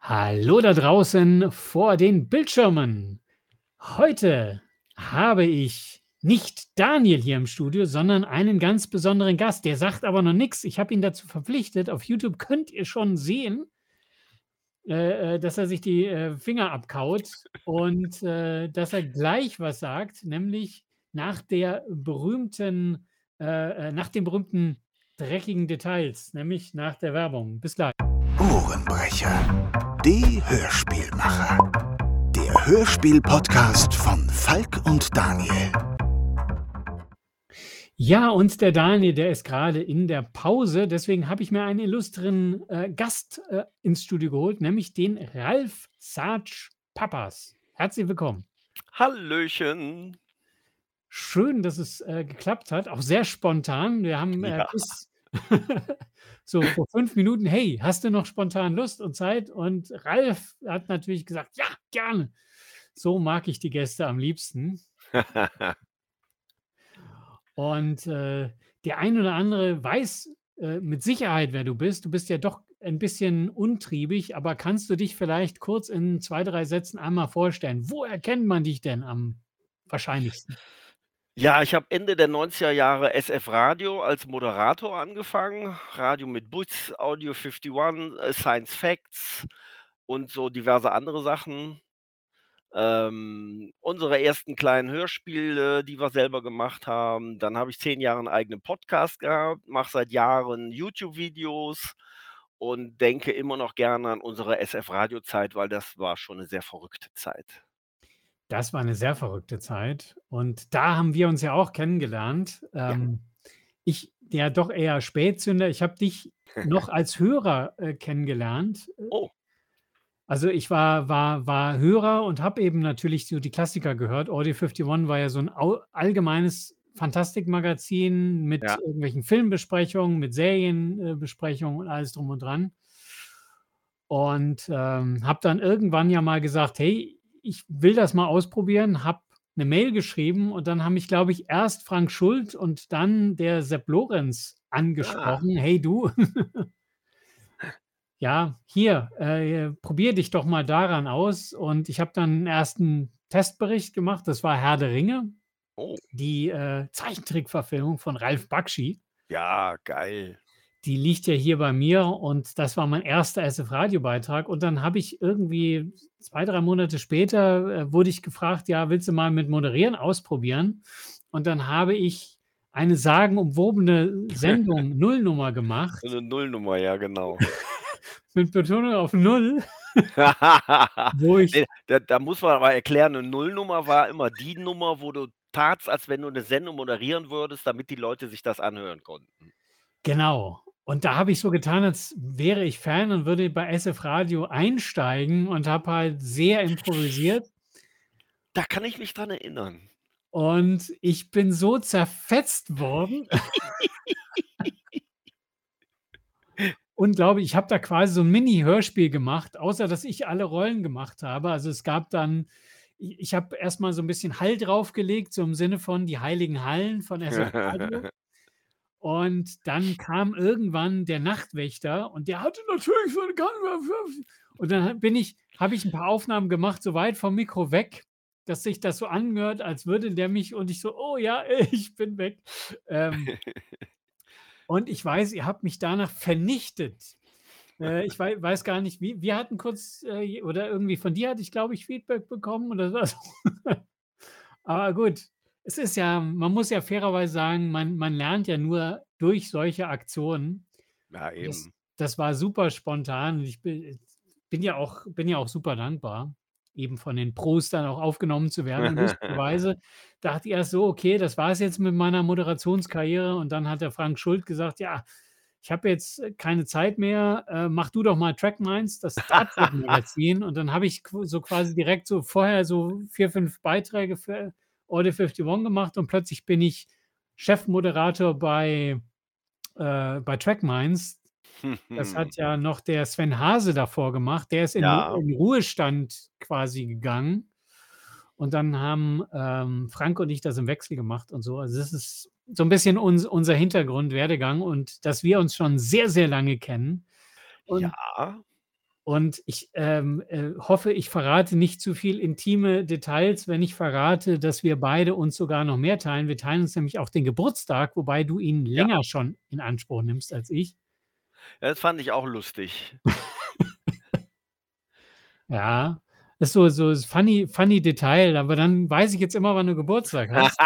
Hallo da draußen vor den Bildschirmen. Heute habe ich nicht Daniel hier im Studio, sondern einen ganz besonderen Gast. Der sagt aber noch nichts. Ich habe ihn dazu verpflichtet. Auf YouTube könnt ihr schon sehen, dass er sich die Finger abkaut und dass er gleich was sagt, nämlich nach nach den berühmten dreckigen Details, nämlich nach der Werbung. Bis gleich. Ohrenbrecher, die Hörspielmacher. Der Hörspiel-Podcast von Falk und Daniel. Ja, und der Daniel, der ist gerade in der Pause. Deswegen habe ich mir einen illustren Gast ins Studio geholt, nämlich den Ralf Sarge Papas. Herzlich willkommen. Hallöchen. Schön, dass es geklappt hat, auch sehr spontan. Wir haben Ja. bis so vor 5 Minuten, hey, hast du noch spontan Lust und Zeit? Und Ralf hat natürlich gesagt, ja, gerne. So mag ich die Gäste am liebsten. Und der ein oder andere weiß mit Sicherheit, wer du bist. Du bist ja doch ein bisschen untriebig, aber kannst du dich vielleicht kurz in 2, 3 Sätzen einmal vorstellen? Wo erkennt man dich denn am wahrscheinlichsten? Ja, ich habe Ende der 90er Jahre SF Radio als Moderator angefangen. Radio mit Butz, Audio 51, Science Facts und so diverse andere Sachen. Unsere ersten kleinen Hörspiele, die wir selber gemacht haben. Dann habe ich 10 Jahre 'n eigenen Podcast gehabt, mache seit Jahren YouTube-Videos und denke immer noch gerne an unsere SF-Radio-Zeit, weil das war schon 'ne sehr verrückte Zeit. Das war eine sehr verrückte Zeit und da haben wir uns ja auch kennengelernt. Ja. Ich ja doch eher Spätzünder. Ich habe dich noch als Hörer kennengelernt. Oh. Also, ich war Hörer und habe eben natürlich so die Klassiker gehört. Audio 51 war ja so 'n allgemeines Fantastikmagazin mit Ja. irgendwelchen Filmbesprechungen, mit Serienbesprechungen Besprechungen und alles drum und dran. Und habe dann irgendwann ja mal gesagt: „Hey, ich will das mal ausprobieren“, habe 'ne Mail geschrieben und dann haben mich, glaube ich, erst Frank Schult und dann der Sepp Lorenz Ah. angesprochen: „Hey du, ja, hier, probier dich doch mal daran aus.“ Und ich habe dann 'n ersten Testbericht gemacht. Das war Herr der Ringe, Oh. die Zeichentrickverfilmung von Ralph Bakshi. Ja, geil. Die liegt ja hier bei mir und das war mein erster SF-Radio-Beitrag. Und dann habe ich irgendwie 2, 3 Monate später wurde ich gefragt: „Ja, willst du mal mit Moderieren ausprobieren?“ Und dann habe ich eine sagenumwobene Sendung Nullnummer gemacht. So 'ne Nullnummer, ja, genau. Mit Betonung auf Null, wo ich Ne, da muss man aber erklären, 'ne Nullnummer war immer die Nummer, wo du tatst, als wenn du 'ne Sendung moderieren würdest, damit die Leute sich das anhören konnten. genau. Und da habe ich so getan, als wäre ich Fan und würde bei SF Radio einsteigen und habe halt sehr improvisiert. Da kann ich mich dran erinnern. Und ich bin so zerfetzt worden. Unglaublich, ich habe da quasi so 'n Mini-Hörspiel gemacht, außer dass ich alle Rollen gemacht habe. Also, es gab dann ich habe erst mal so 'n bisschen Hall draufgelegt, so im Sinne von die heiligen Hallen von SF Radio. Und dann kam irgendwann der Nachtwächter und der hatte natürlich so 'ne und dann habe ich 'n paar Aufnahmen gemacht, so weit vom Mikro weg, dass sich das so anhört, als würde der mich und ich so: „Oh ja, ich bin weg.“ Und ich weiß, ihr habt mich danach vernichtet. Ich weiß gar nicht, wie wir hatten kurz oder irgendwie von dir hatte ich, glaube ich, Feedback bekommen oder so. Aber gut, es ist ja man muss ja fairerweise sagen, man lernt ja nur durch solche Aktionen. Ja, Das eben. das war super spontan und ich bin ja auch super dankbar, eben von den Pros dann auch aufgenommen zu werden. Und lustigerweise dachte ich erst so: „Okay, das war's jetzt mit meiner Moderationskarriere.“ Und dann hat der Frank Schult gesagt: „Ja, ich habe jetzt keine Zeit mehr, mach du doch mal Trackminds, das Star Trek Magazin.“ Und dann habe ich so quasi direkt so vorher so 4, 5 Beiträge für Order 51 gemacht und plötzlich bin ich Chefmoderator bei Trackminds. Das hat ja noch der Sven Hase davor gemacht. Der ist Ja. in Ruhestand quasi gegangen und dann haben Frank und ich das im Wechsel gemacht und so. Also, das ist so 'n bisschen unser Hintergrund, Werdegang und dass wir uns schon sehr, sehr lange kennen. Und Ja. Und ich, hoffe, ich verrate nicht zu viel intime Details, wenn ich verrate, dass wir beide uns sogar noch mehr teilen. Wir teilen uns nämlich auch den Geburtstag, wobei du ihn Ja. länger schon in Anspruch nimmst als ich. Ja, das fand ich auch lustig. Ja, ist so das funny Detail, aber dann weiß ich jetzt immer, wann du Geburtstag hast.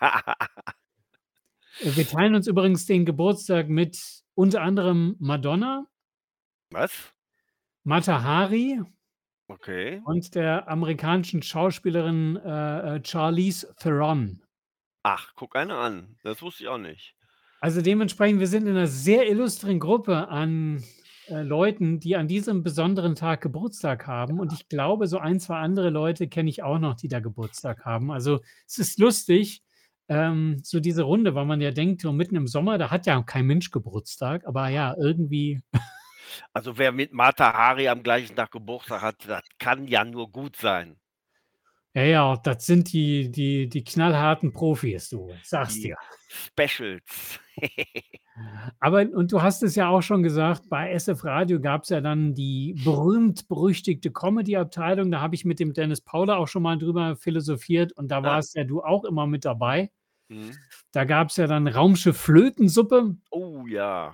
Wir teilen uns übrigens den Geburtstag mit unter anderem Madonna, Was? Mata Hari Okay. und der amerikanischen Schauspielerin, Charlize Theron. Ach, guck einer an. Das wusste ich auch nicht. Also, dementsprechend, wir sind in 'ner sehr illustren Gruppe an, Leuten, die an diesem besonderen Tag Geburtstag haben. Und ich glaube, so 1, 2 andere Leute kenne ich auch noch, die da Geburtstag haben. Also, es ist lustig, so diese Runde, weil man ja denkt, so mitten im Sommer, da hat ja kein Mensch Geburtstag, aber ja, irgendwie Also, wer mit Mata Hari am gleichen Tag Geburtstag hat, das kann ja nur gut sein. ja, das sind die knallharten Profis, du, ich sage es Die dir. Specials. Aber und du hast es ja auch schon gesagt, bei SF Radio gab's ja dann die berühmt-berüchtigte Comedy-Abteilung. Da habe ich mit dem Dennis Pauler auch schon mal drüber philosophiert und da Ah, warst ja du auch immer mit dabei. mhm. Da gab's ja dann Raumschiff Flötensuppe, Oh ja.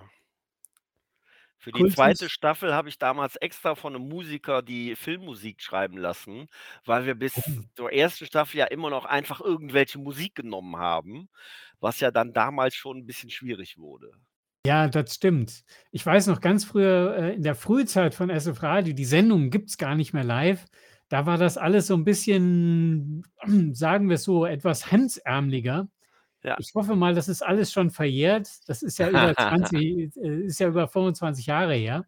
Für die zweite Kultus. Staffel habe ich damals extra von 'nem Musiker die Filmmusik schreiben lassen, weil wir bis Oh. zur ersten Staffel ja immer noch einfach irgendwelche Musik genommen haben, was ja dann damals schon 'n bisschen schwierig wurde. Ja, das stimmt. Ich weiß noch ganz früher, in der Frühzeit von SF Radio, die Sendungen gibt's gar nicht mehr live. Da war das alles so 'n bisschen, sagen wir's so, etwas hemdsärmeliger. Ja. Ich hoffe mal, das ist alles schon verjährt. Das ist ja über 20 ist ja über 25 Jahre her.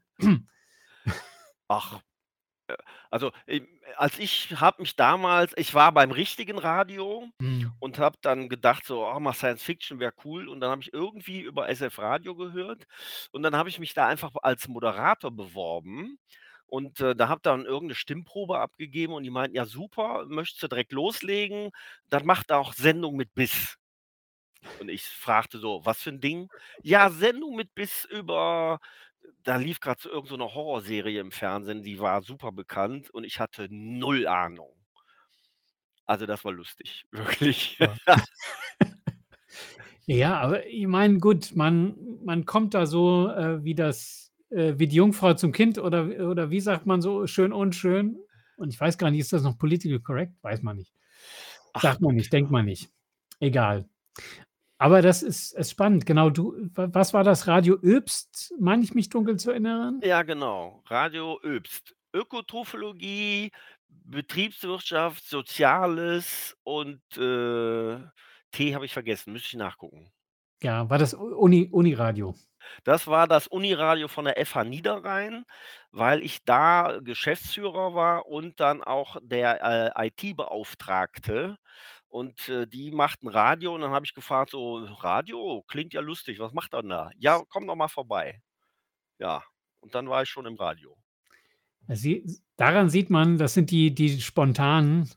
Ach, also, als ich habe mich damals ich war beim richtigen Radio Mhm. und habe dann gedacht so: „Oh, mal Science Fiction wäre cool." Und dann habe ich irgendwie über SF Radio gehört und dann habe ich mich da einfach als Moderator beworben und, da habe dann irgend 'ne Stimmprobe abgegeben und die meinten: „Ja super, möchtest du direkt loslegen? Dann macht auch Sendung mit Biss." Und ich fragte so: „Was für 'n Ding?" „Ja, Sendung mit Biss über" da lief grad so irgend so 'ne Horrorserie im Fernsehen, die war super bekannt und ich hatte null Ahnung. Also, das war lustig, wirklich. Ja. Ja, aber ich meine, gut, man kommt da so, wie die Jungfrau zum Kind oder wie sagt man so schön unschön? Und ich weiß gar nicht, ist das noch political correct? Weiß man nicht. Ach Sagt man Gott. nicht, denkt man nicht. Egal. Aber das ist spannend. Genau, du was war das? Radio Öbst, meine ich mich dunkel zu erinnern? Ja, genau. Radio Öbst. Ökotrophologie, Betriebswirtschaft, Soziales und, T habe ich vergessen, müsste ich nachgucken. Ja, war das Uniradio? Das war das Uniradio von der FH Niederrhein, weil ich da Geschäftsführer war und dann auch der, IT-Beauftragte und, die machten Radio und dann habe ich gefragt so: „Radio? Klingt ja lustig, was macht ihr 'n da?" „Ja, komm doch mal vorbei." Ja, und dann war ich schon im Radio. Daran sieht man, das sind die Spontanen.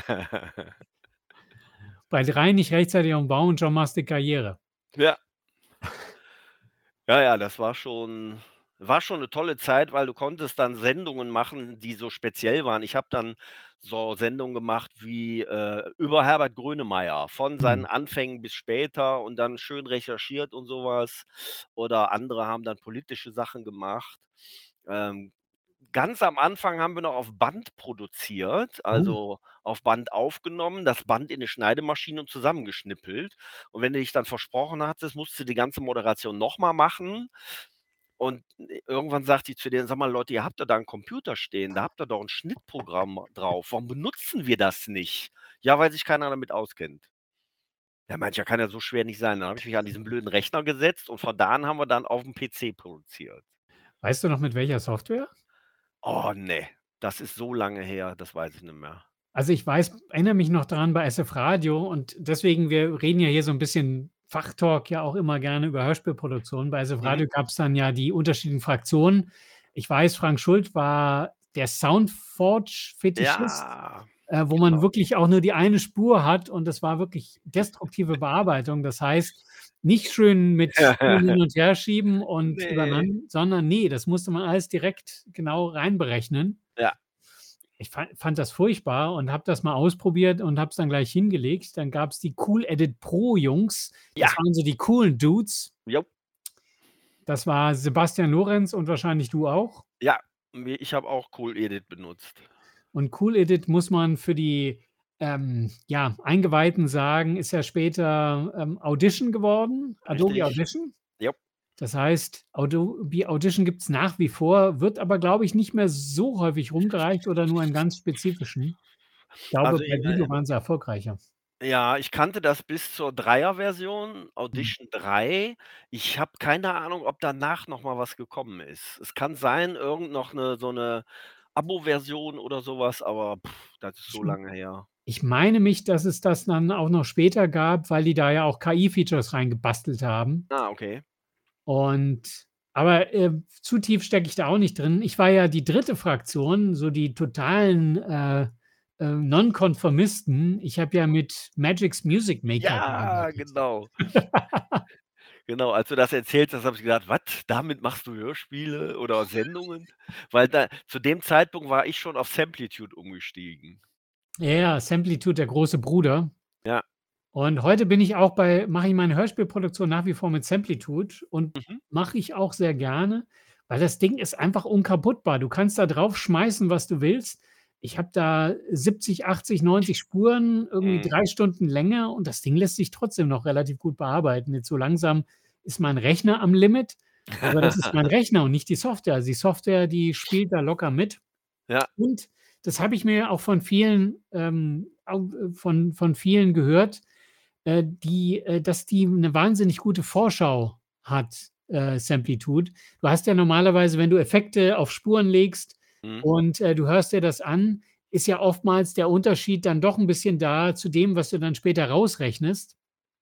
Bei 3 nicht rechtzeitig aufm Baum und schon machst du Karriere. Ja. Ja, ja, das war schon 'ne tolle Zeit, weil du konntest dann Sendungen machen, die so speziell waren. Ich habe dann so Sendungen gemacht wie, über Herbert Grönemeyer, von seinen Mhm. Anfängen bis später und dann schön recherchiert und so was. Oder andere haben dann politische Sachen gemacht. Ähm, ganz am Anfang haben wir noch auf Band produziert, Oh. also auf Band aufgenommen, das Band in 'ne Schneidemaschine und zusammengeschnippelt. Und wenn du dich dann versprochen hattest, musstest du die ganze Moderation noch mal machen. Und irgendwann sagte ich zu denen: „Sag mal Leute, ihr habt doch da 'n Computer stehen, da habt ihr doch 'n Schnittprogramm drauf. Warum benutzen wir das nicht?" „Ja, weil sich keiner damit auskennt." Ja, meinte ich: „Ja, kann ja so schwer nicht sein." Dann habe ich mich an diesen blöden Rechner gesetzt und von da an haben wir dann aufm PC produziert. Weißt du noch mit welcher Software? Oh ne, das ist so lange her, das weiß ich nicht mehr. Also, ich erinnere mich noch dran bei SF Radio und deswegen wir reden ja hier so 'n bisschen Fachtalk ja auch immer gerne über Hörspielproduktionen. Bei SF Mhm. Radio gab's dann ja die unterschiedlichen Fraktionen. Ich weiß, Frank Schult war der Soundforge-Fetischist. Ja. wo man Genau. wirklich auch nur die eine Spur hat und das war wirklich destruktive Bearbeitung. Das heißt, nicht schön mit Spuren hin und her schieben und Ne. übereinander, sondern ne, das musste man alles direkt genau reinberechnen. Ja, Ich fand das furchtbar und habe das mal ausprobiert und habe es dann gleich hingelegt. Dann gab's die Cool Edit Pro Jungs. Das ja, waren so die coolen Dudes. jo, Das war Sebastian Lorenz und wahrscheinlich du auch. ja. Ich habe auch Cool Edit benutzt. Und Cool Edit muss man für die, ja, Eingeweihten sagen, ist ja später, Audition geworden, Adobe Richtig. Audition. Jo. Das heißt, Adobe Audition gibt's nach wie vor, wird aber, glaube ich, nicht mehr so häufig rumgereicht oder nur in ganz spezifischen. Ich glaube, Also, bei Video waren sie erfolgreicher. ja, ich kannte das bis zur Dreier-Version, Mhm. Audition 3. Ich habe keine Ahnung, ob danach noch mal was gekommen ist. Es kann sein, noch 'ne so 'ne Abo-Version oder so was, aber das ist Ich so lange her. ich meine mich, dass es das dann auch noch später gab, weil die da ja auch KI-Features reingebastelt haben. Ah, okay. Und aber, zu tief stecke ich da auch nicht drin. Ich war ja die dritte Fraktion, so die totalen, Nonkonformisten. Ich habe ja mit Magix Music Maker Ja, gearbeitet. genau. Genau, als du das erzählt hast, habe ich gedacht: „Was, damit machst du Hörspiele oder Sendungen?“ Weil da zu dem Zeitpunkt war ich schon auf Samplitude umgestiegen. Ja, ja, Samplitude, der große Bruder. Ja. Und heute bin ich auch mache ich meine Hörspielproduktion nach wie vor mit Samplitude und Mhm. mache ich auch sehr gerne, weil das Ding ist einfach unkaputtbar. Du kannst da drauf schmeißen, was du willst. Ich habe da 70, 80, 90 Spuren, irgendwie Mhm. 3 Stunden Länge und das Ding lässt sich trotzdem noch relativ gut bearbeiten. Jetzt so langsam ist mein Rechner am Limit, aber das ist mein Rechner und nicht die Software. Also, die Software, die spielt da locker mit. Ja, Und das habe ich mir auch von vielen, von vielen gehört, dass die 'ne wahnsinnig gute Vorschau hat, Samplitude. Du hast ja normalerweise, wenn du Effekte auf Spuren legst mhm. und, du hörst dir das an, ist ja oftmals der Unterschied dann doch 'n bisschen da zu dem, was du dann später rausrechnest.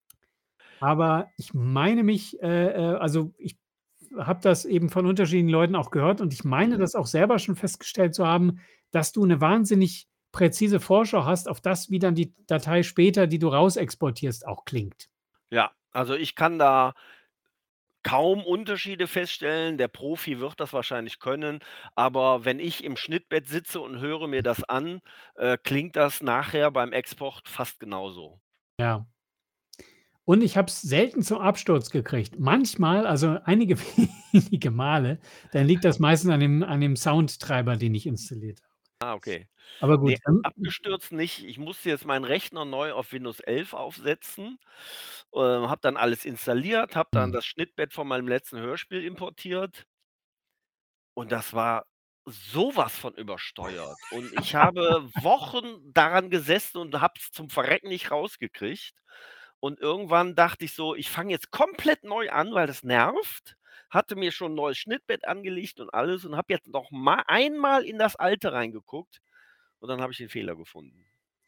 Aber ich meine mich, also, ich habe das eben von unterschiedlichen Leuten auch gehört und ich meine Mhm. das auch selber schon festgestellt zu haben, dass du 'ne wahnsinnig präzise Vorschau hast auf das, wie dann die Datei später, die du rausexportierst, auch klingt. Ja, also ich kann da kaum Unterschiede feststellen. Der Profi wird das wahrscheinlich können, aber wenn ich im Schnittbett sitze und höre mir das an, klingt das nachher beim Export fast genauso. Ja. Und ich habe es selten zum Absturz gekriegt. Manchmal, also einige wenige Male, dann liegt das meistens an dem Soundtreiber, den ich installiert habe. Ah, okay. Aber Ne, gut, abgestürzt nicht. Ich musste jetzt meinen Rechner neu auf Windows 11 aufsetzen, habe dann alles installiert, habe dann mhm. das Schnittbett von meinem letzten Hörspiel importiert und das war so was von übersteuert. Und ich habe Wochen daran gesessen und habe es zum Verrecken nicht rausgekriegt. Und irgendwann dachte ich so: „Ich fange jetzt komplett neu an, weil das nervt.“ Hatte mir schon 'n neues Schnittbett angelegt und alles und habe jetzt noch mal einmal in das Alte reingeguckt und dann habe ich den Fehler gefunden.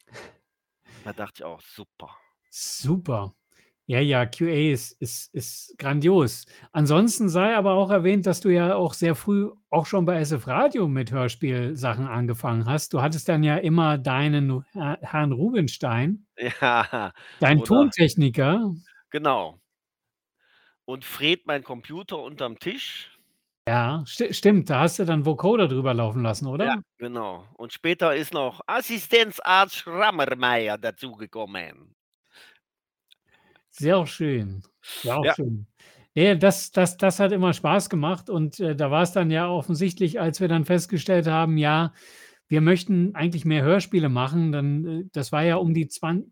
Da dachte ich auch: „Super.“ Super. Ja, ja, QA ist grandios. Ansonsten sei aber auch erwähnt, dass du ja auch sehr früh auch schon bei SF Radio mit Hörspielsachen angefangen hast. Du hattest dann ja immer deinen Herrn Rubinstein, Ja, deinen oder Tontechniker. genau. Und Fred, mein Computer unterm Tisch. Ja, stimmt, da hast du dann Vocoder drüber laufen lassen, Ja, oder? genau. Und später ist noch Assistenzarzt Schrammermeier dazugekommen. Sehr schön, sehr Ja, schön. Ja, das hat immer Spaß gemacht und, da war es dann ja offensichtlich, als wir dann festgestellt haben, ja, wir möchten eigentlich mehr Hörspiele machen, dann das war ja um die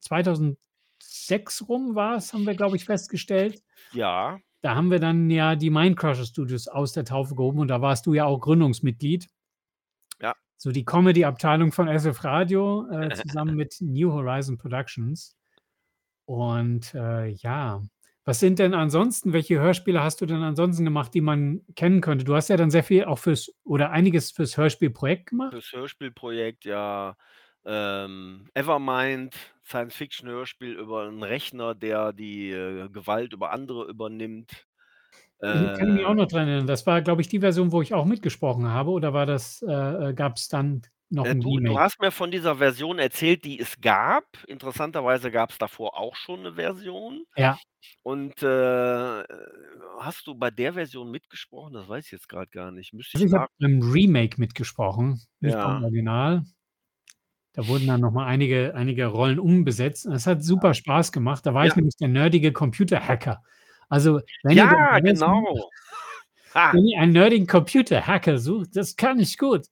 2006 rum war's, haben wir, glaube ich, festgestellt. ja, Da haben wir dann ja die Mindcrusher Studios aus der Taufe gehoben und da warst du ja auch Gründungsmitglied. ja. So die Comedy-Abteilung von SF Radio, zusammen mit New Horizon Productions. Und, ja, was sind denn ansonsten welche Hörspiele hast du denn ansonsten gemacht, die man kennen könnte? Du hast ja dann sehr viel auch einiges fürs Hörspielprojekt gemacht? Fürs Hörspielprojekt, ja, Evermind, Science-Fiction-Hörspiel über 'n Rechner, der die, Gewalt über andere übernimmt. Ich kann mich auch Äh, noch dran erinnern. Das war, glaube ich, die Version, wo ich auch mitgesprochen habe oder war das, gab's dann noch 'n Du Remake. hast mir von dieser Version erzählt, die es gab. Interessanterweise gab's davor auch schon 'ne Version. Ja. Und, hast du bei der Version mitgesprochen? Das weiß ich jetzt grad gar nicht. Müsste Also, ich ich habe nach beim Remake mitgesprochen, nicht beim Ja. Original. Da wurden dann noch mal einige Rollen umbesetzt und es hat super Spaß gemacht. Da war ich Ja. nämlich der nerdige Computerhacker. Also, wenn ihr Ja, genau. Ha. wenn ihr einen nerdigen Computerhacker sucht, das kann ich gut.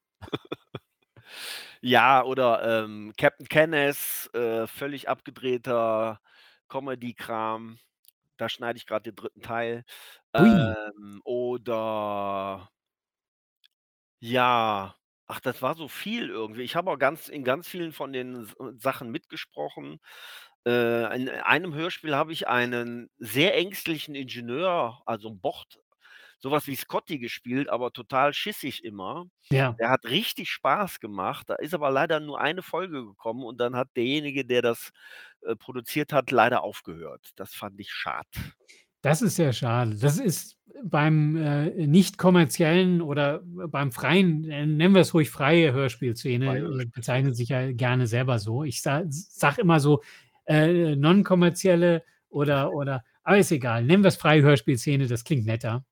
Ja, oder, Captain Kenneth, völlig abgedrehter Comedy-Kram. Da schneide ich grad den 3. Teil. Ui. Oder ja, ach, das war so viel irgendwie. Ich habe auch in ganz vielen von den Sachen mitgesprochen. In einem Hörspiel habe ich einen sehr ängstlichen Ingenieur, also 'n Bord, so was wie Scotty gespielt, aber total schissig immer. Ja. Der hat richtig Spaß gemacht. Da ist aber leider nur eine Folge gekommen und dann hat derjenige, der das, produziert hat, leider aufgehört. Das fand ich schade. Das ist sehr schade. Das ist beim, nicht kommerziellen oder beim freien, nennen wir es ruhig freie Hörspielszene, Freie Hörspielszene. bezeichnet sich ja gerne selber so. Ich sage immer so, non-kommerzielle oder aber ist egal. Nennen wir's freie Hörspielszene, das klingt netter.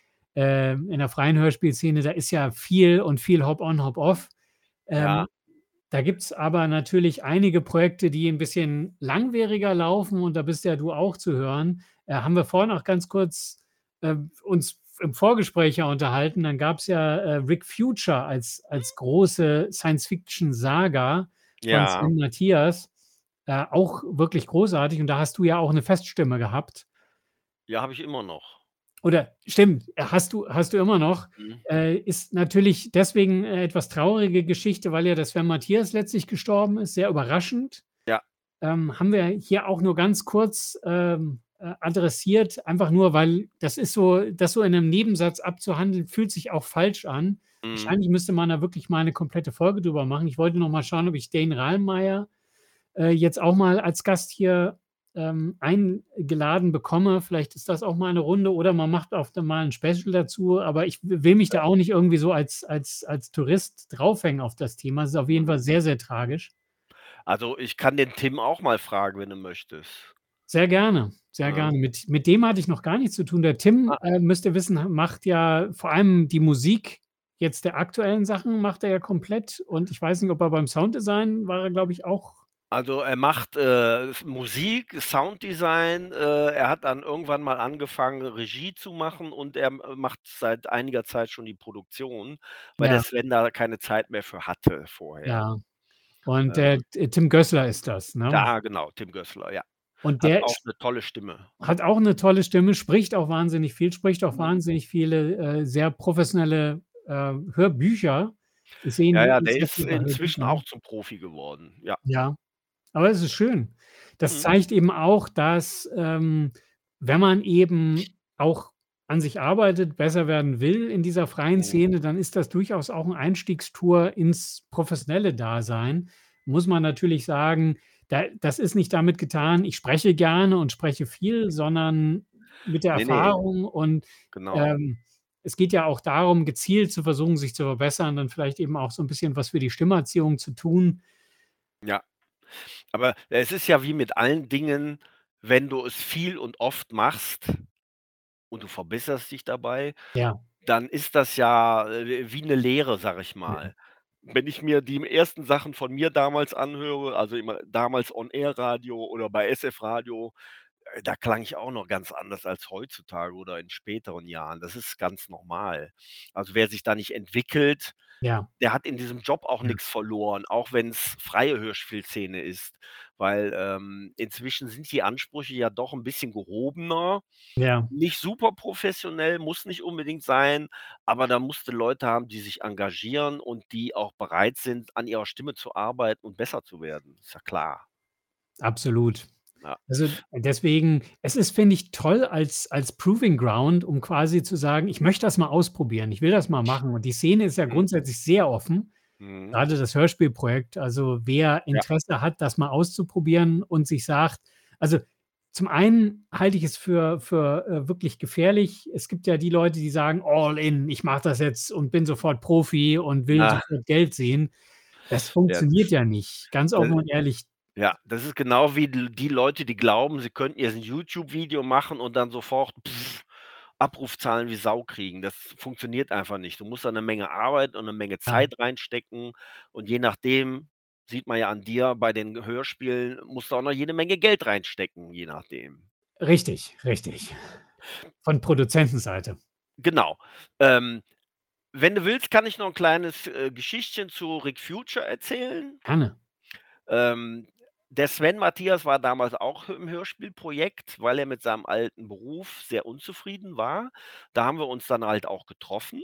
In der freien Hörspielszene, da ist ja viel und viel Hop on, Hop off. Ja. Ähm, Da gibt's aber natürlich einige Projekte, die 'n bisschen langwieriger laufen und da bist ja du auch zu hören. Haben wir vorhin auch ganz kurz, uns im Vorgespräch ja unterhalten. Dann gab's ja, Rick Future als große Science-Fiction-Saga von Ja. Sven Mathias, auch wirklich großartig und da hast du ja auch 'ne Feststimme gehabt. Ja, habe ich immer noch. Oder stimmt, hast du immer noch. Mhm. Ist natürlich deswegen, etwas traurige Geschichte, weil ja der Sven Mathias letztlich gestorben ist, sehr überraschend. Ja. Haben wir hier auch nur ganz kurz, adressiert, einfach nur, weil das so in 'nem Nebensatz abzuhandeln, fühlt sich auch falsch an. Mhm. Wahrscheinlich müsste man da wirklich mal 'ne komplette Folge drüber machen. Ich wollte noch mal schauen, ob ich Dane Rallmeyer, jetzt auch mal als Gast hier, eingeladen bekomme. Vielleicht ist das auch mal 'ne Runde oder man macht auch dann mal 'n Special dazu, aber ich will mich da auch nicht irgendwie so als Tourist draufhängen auf das Thema. Es ist auf jeden Fall Mhm. sehr, sehr tragisch. Also, ich kann den Tim auch mal fragen, wenn du möchtest. Sehr gerne, sehr Ne? gerne. Mit dem hatte ich noch gar nichts zu tun. Der Tim, Ah. müsst ihr wissen, macht ja vor allem die Musik jetzt der aktuellen Sachen macht er ja komplett und ich weiß nicht, ob er beim Sounddesign war er, glaube ich, auch. Also, er macht, Musik, Sounddesign, er hat dann irgendwann mal angefangen, Regie zu machen und er macht seit einiger Zeit schon die Produktion, weil der Ja. Sven da keine Zeit mehr für hatte vorher. Ja. Und Ähm der Tim Gößler ist das, ne? Ja, genau, Tim Gößler, ja. Und Hat der auch 'ne tolle Stimme. hat auch 'ne tolle Stimme, spricht auch wahnsinnig viel, spricht auch Mhm. wahnsinnig viele, sehr professionelle, Hörbücher. Ja, Deswegen ja, ist der sehr ist viel bei inzwischen Hörbüchern. auch zum Profi geworden, ja. Ja, aber es ist schön. Das Mhm. zeigt eben auch, dass, wenn man eben auch an sich arbeitet, besser werden will in dieser freien Mhm. Szene, dann ist das durchaus auch 'n Einstiegstour ins professionelle Dasein. Muss man natürlich sagen, das ist nicht damit getan, ich spreche gerne und spreche viel, sondern mit der Ne, ne, Erfahrung und, genau. ähm, es geht ja auch darum, gezielt zu versuchen, sich zu verbessern, dann vielleicht eben auch so 'n bisschen was für die Stimmerziehung zu tun. Ja. Aber es ist ja wie mit allen Dingen, wenn du es viel und oft machst und du verbesserst dich dabei, Ja. dann ist das ja, wie 'ne Lehre, sage ich Ja. mal. Wenn ich mir die ersten Sachen von mir damals anhöre, also immer damals On-Air-Radio oder bei SF-Radio, da klang ich auch noch ganz anders als heutzutage oder in späteren Jahren. Das ist ganz normal. Also, wer sich da nicht entwickelt, Ja. der hat in diesem Job auch Ja. nix verloren, auch wenn's freie Hörspielszene ist, weil, inzwischen sind die Ansprüche ja doch 'n bisschen gehobener. Ja. Nicht super professionell, muss nicht unbedingt sein, aber da musst du Leute haben, die sich engagieren und die auch bereit sind, an ihrer Stimme zu arbeiten und besser zu werden. Ist ja klar. Absolut. Ja. Also, deswegen es ist, finde ich, toll als Proving Ground, um quasi zu sagen: „Ich möchte das mal ausprobieren. Ich will das mal machen.“ Und die Szene ist ja Mhm. grundsätzlich sehr offen, Mhm. grade das Hörspielprojekt. Also, wer Ja. Interesse hat, das mal auszuprobieren und sich sagt also, zum einen halte ich es für, wirklich gefährlich. Es gibt ja die Leute, die sagen: „All in, ich mache das jetzt und bin sofort Profi und will Ah. sofort Geld sehen.“ Das Ja, funktioniert ja nicht, ganz das offen und ehrlich. ja, das ist genau wie die Leute, die glauben, sie könnten jetzt 'n YouTube-Video machen und dann sofort Abrufzahlen wie Sau kriegen. Das funktioniert einfach nicht. Du musst da 'ne Menge Arbeit und 'ne Menge Ja, Zeit reinstecken und je nachdem sieht man ja an dir, bei den Hörspielen musst du auch noch jede Menge Geld reinstecken, je nachdem. richtig, richtig. Von Produzentenseite. Genau. Ähm, wenn du willst, kann ich noch 'n kleines, Geschichtchen zu Rick Future erzählen. Gerne. Ähm, der Sven Matthias war damals auch im Hörspielprojekt, weil er mit seinem alten Beruf sehr unzufrieden war. Da haben wir uns dann halt auch getroffen.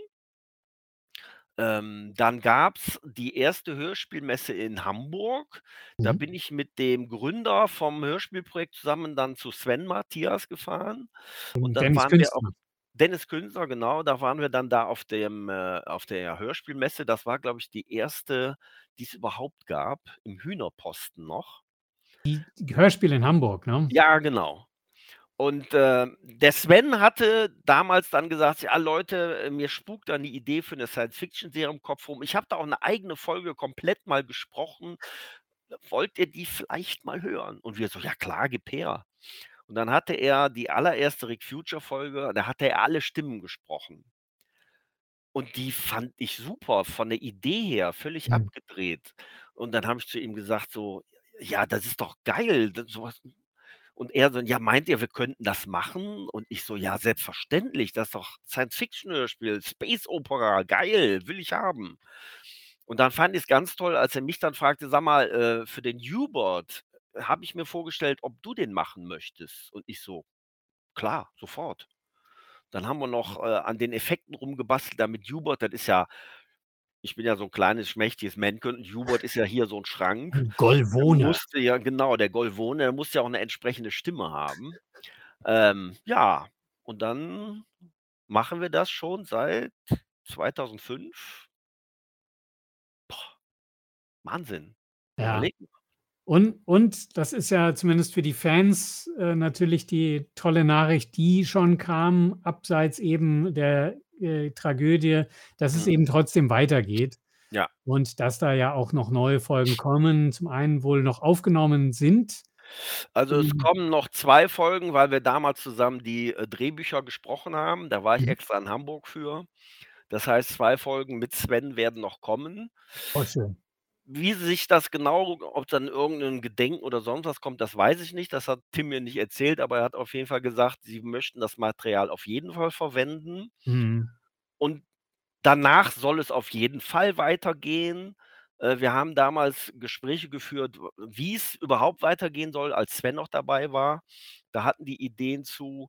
Dann gab's die erste Hörspielmesse in Hamburg. Da Mhm. bin ich mit dem Gründer vom Hörspielprojekt zusammen dann zu Sven Matthias gefahren und Den dann Dennis waren wir auch Künstler. Dennis Künstler, genau, da waren wir dann da auf der Hörspielmesse. Das war, glaube ich, die erste, die es überhaupt gab, im Hühnerposten noch. Die Hörspiele in Hamburg, ne? Ja, genau. Und, der Sven hatte damals dann gesagt: „Ja, Leute, mir spukt da 'ne Idee für 'ne Science-Fiction-Serie im Kopf rum. Ich habe da auch 'ne eigene Folge komplett mal gesprochen. Wollt ihr die vielleicht mal hören?“ Und wir so: „Ja klar, gib her.“ Und dann hatte er die allererste Rick Future-Folge, da hatte er alle Stimmen gesprochen. Und die fand ich super, von der Idee her völlig Mhm. abgedreht. Und dann habe ich zu ihm gesagt so: „Ja, das ist doch geil, so was.“ Und er so: „Ja, meint ihr, wir könnten das machen?“ Und ich so: „Ja, selbstverständlich, das ist doch Science-Fiction-Hörspiel, Space Opera, geil, will ich haben.“ Und dann fand ich's ganz toll, als er mich dann fragte: „Sag mal, für den U-Boat habe ich mir vorgestellt, ob du den machen möchtest?“ Und ich so: „Klar, sofort.“ Dann haben wir noch, an den Effekten rumgebastelt, damit U-Boat, das ist ja, ich bin ja so 'n kleines, schmächtiges Männchen und U-Boat ist ja hier so 'n Schrank. Der Golvone. musste ja, genau, der Golvone, der musste ja auch 'ne entsprechende Stimme haben. Ja, und dann machen wir das schon seit 2005. Wahnsinn. Ja. Überleg mal. Und das ist ja zumindest für die Fans, natürlich die tolle Nachricht, die schon kam, abseits eben der, Tragödie, dass es Mhm. eben trotzdem weitergeht Ja. und dass da ja auch noch neue Folgen kommen, zum einen wohl noch aufgenommen sind. Also, es Mhm. kommen noch 2 Folgen, weil wir damals zusammen die, Drehbücher gesprochen haben. Da war ich Mhm. extra in Hamburg für. Das heißt, 2 Folgen mit Sven werden noch kommen. Oh, schön. Wie sich das genau, ob dann irgend 'nen Gedenken oder sonst was kommt, das weiß ich nicht. Das hat Tim mir nicht erzählt, aber er hat auf jeden Fall gesagt, sie möchten das Material auf jeden Fall verwenden. Mhm. Und danach soll es auf jeden Fall weitergehen. Wir haben damals Gespräche geführt, wie es überhaupt weitergehen soll, als Sven noch dabei war. Da hatten die Ideen zu.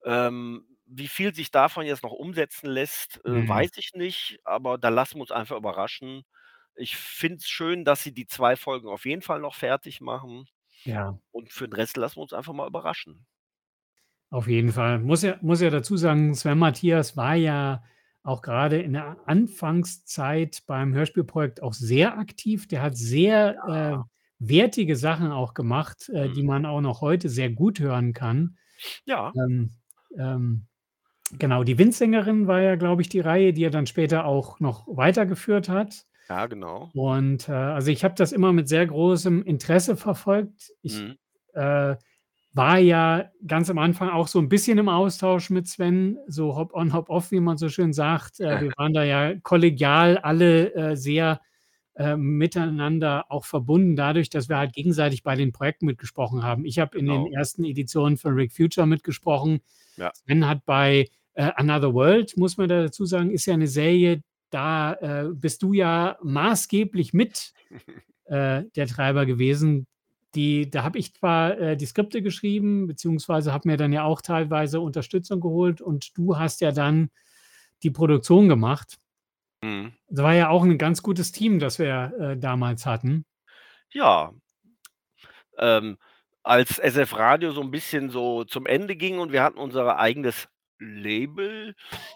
Wie viel sich davon jetzt noch umsetzen lässt, Mhm. weiß ich nicht, aber da lassen wir uns einfach überraschen. Ich finde es schön, dass sie die 2 Folgen auf jeden Fall noch fertig machen Ja. und für den Rest lassen wir uns einfach mal überraschen. Auf jeden Fall. Muss ja dazu sagen, Sven Matthias war ja auch gerade in der Anfangszeit beim Hörspielprojekt auch sehr aktiv. Der hat sehr, wertige Sachen auch gemacht, die Mhm. man auch noch heute sehr gut hören kann. Ja, Ähm, ähm, genau, die Windsängerin war ja, glaube ich, die Reihe, die er dann später auch noch weitergeführt hat. ja, genau. Und, also, ich habe das immer mit sehr großem Interesse verfolgt. Ich, Mhm. äh war ja ganz am Anfang auch so 'n bisschen im Austausch mit Sven, so Hop on, Hop off, wie man so schön sagt. Wir waren da ja kollegial alle, sehr, miteinander auch verbunden dadurch, dass wir Mhm. halt gegenseitig bei den Projekten mitgesprochen haben. Ich habe in den Genau. ersten Editionen von Rick Future mitgesprochen. Ja. Sven hat bei, Another World, muss man da dazu sagen, ist ja 'ne Serie, da, bist du ja maßgeblich mit, der Treiber gewesen. Da habe ich zwar, die Skripte geschrieben, beziehungsweise habe mir dann ja auch teilweise Unterstützung geholt und du hast ja dann die Produktion gemacht. Mhm. Das war ja auch 'n ganz gutes Team, das wir, damals hatten. Ja, ähm, als SF Radio so 'n bisschen so zum Ende ging und wir hatten unser eigenes Label,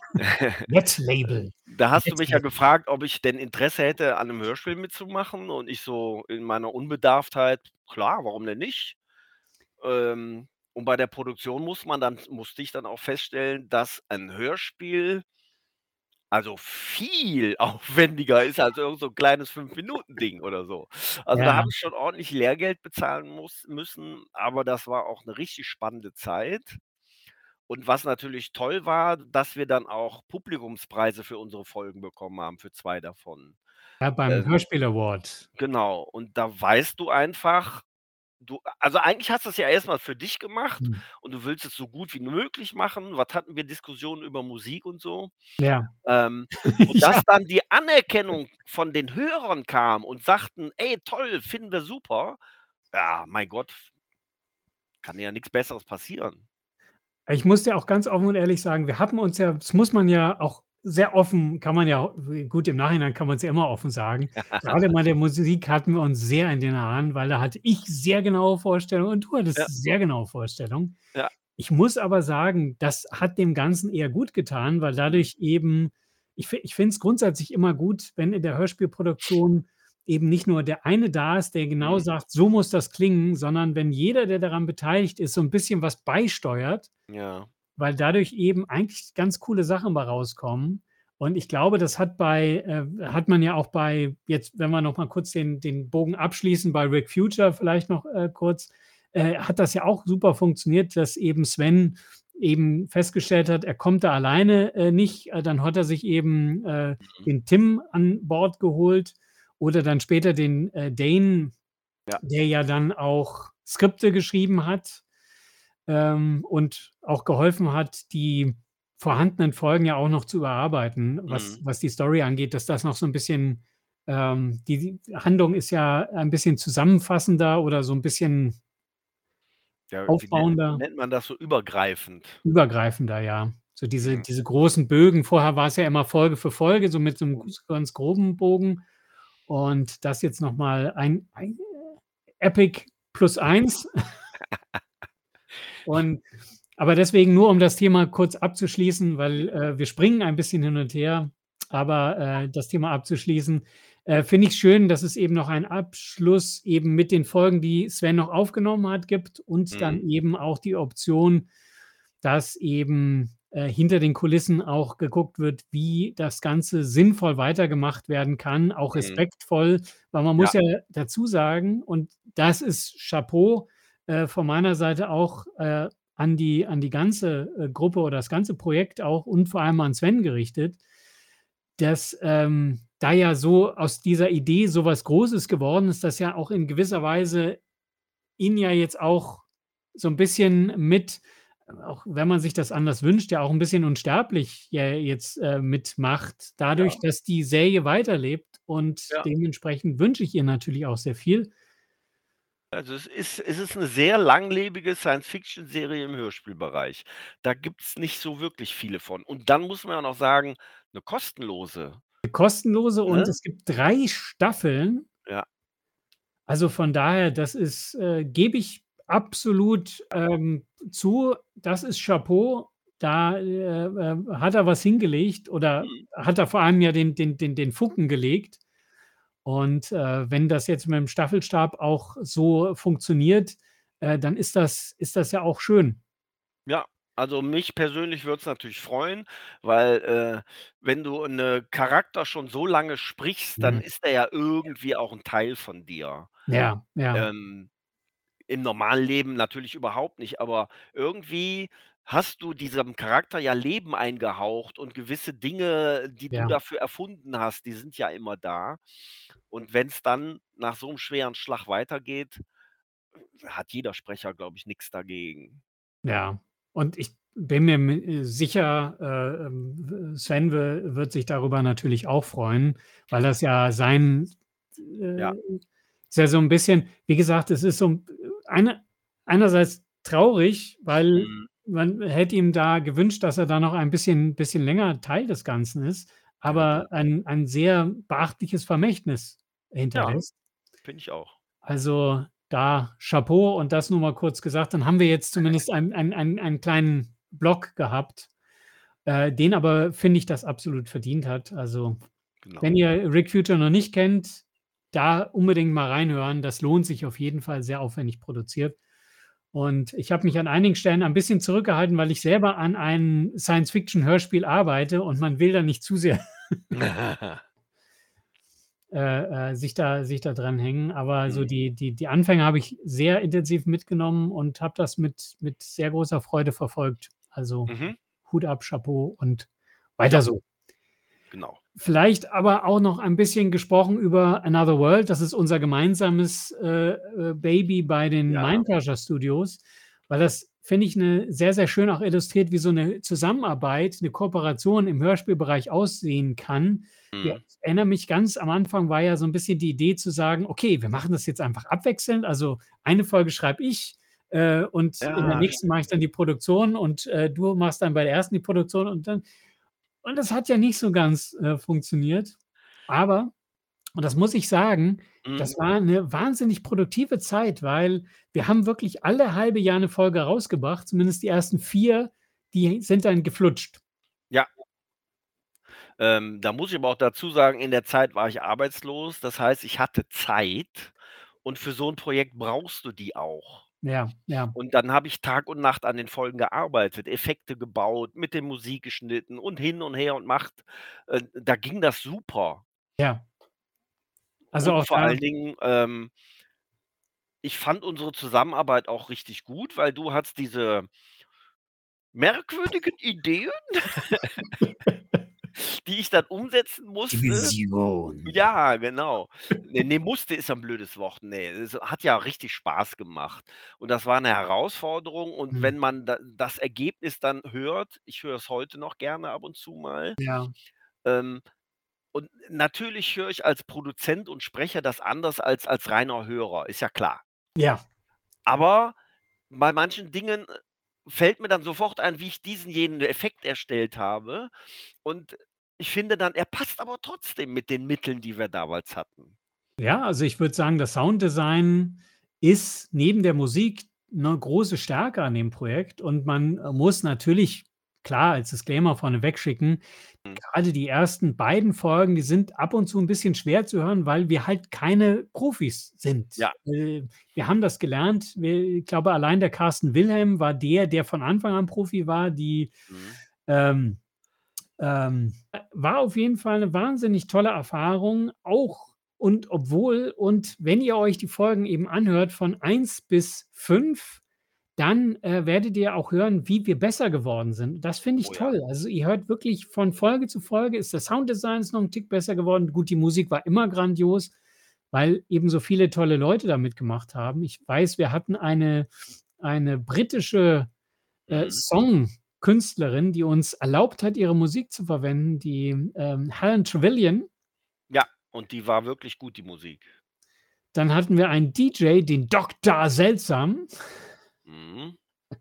Netlabel. da hast du mich ja Netlabel. gefragt, ob ich denn Interesse hätte, an 'nem Hörspiel mitzumachen und ich so in meiner Unbedarftheit: „Klar, warum denn nicht?“ Und bei der Produktion musste ich dann auch feststellen, dass ein Hörspiel also viel aufwendiger ist als irgend so 'n kleines 5 Minuten Ding oder so. Also, da Ja, habe ich schon ordentlich Lehrgeld bezahlen müssen, aber das war auch 'ne richtig spannende Zeit. Und was natürlich toll war, dass wir dann auch Publikumspreise für unsere Folgen bekommen haben, für 2 davon. ja, beim Ähm, Hörspiel-Award. genau, und da weißt du einfach, also, eigentlich hast du's ja erst mal für dich gemacht Mhm. und du willst es so gut wie möglich machen. Was hatten wir Diskussionen über Musik und so? Ja. Ähm, und Ja. dass dann die Anerkennung von den Hörern kam und sagten: „Ey, toll, finden wir super." Ja, mein Gott, kann ja nix Besseres passieren. Ich muss dir auch ganz offen und ehrlich sagen, wir haben uns ja, das muss man ja auch sehr offen, kann man ja, gut, im Nachhinein kann man's ja immer offen sagen. Grade bei der Musik hatten wir uns sehr in den Haaren, weil da hatte ich sehr genaue Vorstellungen und du Ja, hattest sehr genaue Vorstellungen. ja. Ich muss aber sagen, das hat dem Ganzen eher gut getan, weil Mhm, dadurch eben, ich finde es grundsätzlich immer gut, wenn in der Hörspielproduktion eben nicht nur der eine da ist, der genau mhm. sagt: „So muss das klingen“, sondern wenn jeder, der daran beteiligt ist, so 'n bisschen was beisteuert, Ja. weil dadurch eben eigentlich ganz coole Sachen bei rauskommen. Und ich glaube, das hat man ja auch bei, jetzt, wenn wir noch mal kurz den Bogen abschließen, bei Rick Future vielleicht noch, kurz, hat das ja auch super funktioniert, dass eben Sven eben festgestellt hat, er kommt da alleine, nicht. Dann hat er sich eben, Mhm. den Tim an Bord geholt oder dann später den, Dane, Ja. der ja dann auch Skripte geschrieben hat, und auch geholfen hat, die vorhandenen Folgen ja auch noch zu überarbeiten, was Mhm. die Story angeht, dass das noch so 'n bisschen, die Handlung ist ja ein bisschen zusammenfassender oder so 'n bisschen Ja, wie aufbauender, nennt man das so übergreifend? übergreifender, ja. So Mhm. diese großen Bögen. Vorher war's ja immer Folge für Folge, so mit so 'nem Mhm. ganz groben Bogen. Und das jetzt noch mal ein Epic plus eins. Und aber deswegen, nur um das Thema kurz abzuschließen, weil, Ja. wir springen ein bisschen hin und her, aber, das Thema abzuschließen, finde ich schön, dass es eben noch einen Abschluss eben mit den Folgen, die Sven noch aufgenommen hat, gibt und dann Mhm. eben auch die Option, dass eben, hinter den Kulissen auch geguckt wird, wie das Ganze sinnvoll weitergemacht werden kann, auch Mhm. respektvoll, weil man Ja. muss ja dazu sagen, und das ist Chapeau, von meiner Seite auch, an die ganze, Gruppe oder das ganze Projekt auch und vor allem an Sven gerichtet, dass, da ja so aus dieser Idee so was Großes geworden ist, dass ja auch in gewisser Weise ihn ja jetzt auch so 'n bisschen mit, auch wenn man sich das anders wünscht, ja auch 'n bisschen unsterblich ja jetzt, mitmacht, Ja. dadurch, dass die Serie weiterlebt, und Ja. dementsprechend wünsche ich ihr natürlich auch sehr viel. Also, es ist 'ne sehr langlebige Science-Fiction-Serie im Hörspielbereich. Da gibt's nicht so wirklich viele von. Und dann muss man ja noch sagen, 'ne kostenlose, Kostenlose, und ne? es gibt 3 Staffeln. Ja. Also, von daher, das ist, gebe ich absolut, zu. Das ist Chapeau. Da, hat er was hingelegt oder Mhm. hat er vor allem ja den Funken gelegt. Und, wenn das jetzt mit dem Staffelstab auch so funktioniert, dann ist das ja auch schön. Ja, also mich persönlich würde es natürlich freuen, weil, wenn du 'ne Charakter schon so lange sprichst, dann Mhm. ist er ja irgendwie auch 'n Teil von dir. Ja, ja, Ähm, Im normalen Leben natürlich überhaupt nicht, aber irgendwie hast du diesem Charakter ja Leben eingehaucht und gewisse Dinge, die du ja, dafür erfunden hast, die sind ja immer da. Und wenn's dann nach so 'm schweren Schlag weitergeht, hat jeder Sprecher, glaube ich, nix dagegen. ja. Und ich bin mir sicher, Sven wird sich darüber natürlich auch freuen, weil das ja sein, Ja. ist ja so 'n bisschen, wie gesagt, es ist so 'n einerseits traurig, weil Mhm. man hätte ihm da gewünscht, dass er da noch ein bisschen länger Teil des Ganzen ist, Ja, aber ein sehr beachtliches Vermächtnis ja, hinterlässt. finde ich auch. Also, da Chapeau, und das nur mal kurz gesagt. Dann haben wir jetzt zumindest einen kleinen Block gehabt, den aber, finde ich, das absolut verdient hat. Also, wenn Genau. ihr Rick Future noch nicht kennt, da unbedingt mal reinhören. Das lohnt sich auf jeden Fall, sehr aufwendig produziert. Und ich habe mich an einigen Stellen ein bisschen zurückgehalten, weil ich selber an einem Science-Fiction-Hörspiel arbeite und man will da nicht zu sehr sich da dranhängen. Aber so die Anfänge habe ich sehr intensiv mitgenommen und habe das mit sehr großer Freude verfolgt. Also Hut ab, Chapeau und weiter Ja. so. Genau. Vielleicht aber auch noch ein bisschen gesprochen über Another World. Das ist unser gemeinsames Baby bei den Ja. Mindcrusher Studios, weil das, finde ich, sehr, sehr schön auch illustriert, wie so eine Zusammenarbeit, eine Kooperation im Hörspielbereich aussehen kann. Ich erinnere mich, ganz am Anfang war ja so ein bisschen die Idee zu sagen, okay, wir machen das jetzt einfach abwechselnd. Also eine Folge schreibe ich und in der Ja, nächsten mache ich dann die Produktion und du machst dann bei der ersten die Produktion und das hat ja nicht so ganz funktioniert. Aber, und das muss ich sagen, das war eine wahnsinnig produktive Zeit, weil wir haben wirklich alle halbe Jahr eine Folge rausgebracht, zumindest die ersten 4, die sind dann geflutscht. Ja. Da muss ich aber auch dazu sagen, in der Zeit war ich arbeitslos. Das heißt, ich hatte Zeit und für so 'n Projekt brauchst du die auch. Ja, ja, Und dann habe ich Tag und Nacht an den Folgen gearbeitet, Effekte gebaut, mit der Musik geschnitten und hin und her und macht. Da ging das super. ja. Also Und auch vor da allen Dingen, ich fand unsere Zusammenarbeit auch richtig gut, weil du hattest diese merkwürdigen Ideen, die ich dann umsetzen die musste. Vision. Ja, genau. Ne, musste ist ein blödes Wort. Ne, es hat ja richtig Spaß gemacht. Und das war 'ne Herausforderung und wenn man das Ergebnis dann hört, ich höre es heute noch gerne ab und zu mal, Ja, ähm, und natürlich höre ich als Produzent und Sprecher das anders als reiner Hörer, ist ja klar. ja. Aber bei manchen Dingen, fällt mir dann sofort ein, wie ich diesen jenen Effekt erstellt habe und ich finde dann, er passt aber trotzdem mit den Mitteln, die wir damals hatten. Ja, also ich würde sagen, das Sounddesign ist neben der Musik 'ne große Stärke an dem Projekt und man muss natürlich, klar, als Disclaimer vorneweg schicken, Mhm. grade die ersten beiden Folgen, die sind ab und zu 'n bisschen schwer zu hören, weil wir halt keine Profis sind. Ja. Wir haben das gelernt. Ich glaube, allein der Carsten Wilhelm war der von Anfang an Profi war. Mhm. Ähm, war auf jeden Fall 'ne wahnsinnig tolle Erfahrung, auch und wenn ihr euch die Folgen eben anhört von 1 bis 5, dann werdet ihr auch hören, wie wir besser geworden sind. Das finde ich Oh ja. toll. Also, ihr hört wirklich von Folge zu Folge ist das Sounddesign noch 'n Tick besser geworden. Gut, die Musik war immer grandios, weil eben so viele tolle Leute da mitgemacht haben. Ich weiß, wir hatten eine britische Songkünstlerin, die uns erlaubt hat, ihre Musik zu verwenden, die Helen Trevelyan. Ja, und die war wirklich gut, die Musik. Dann hatten wir einen DJ, den Doktor Seltsam. Mhm.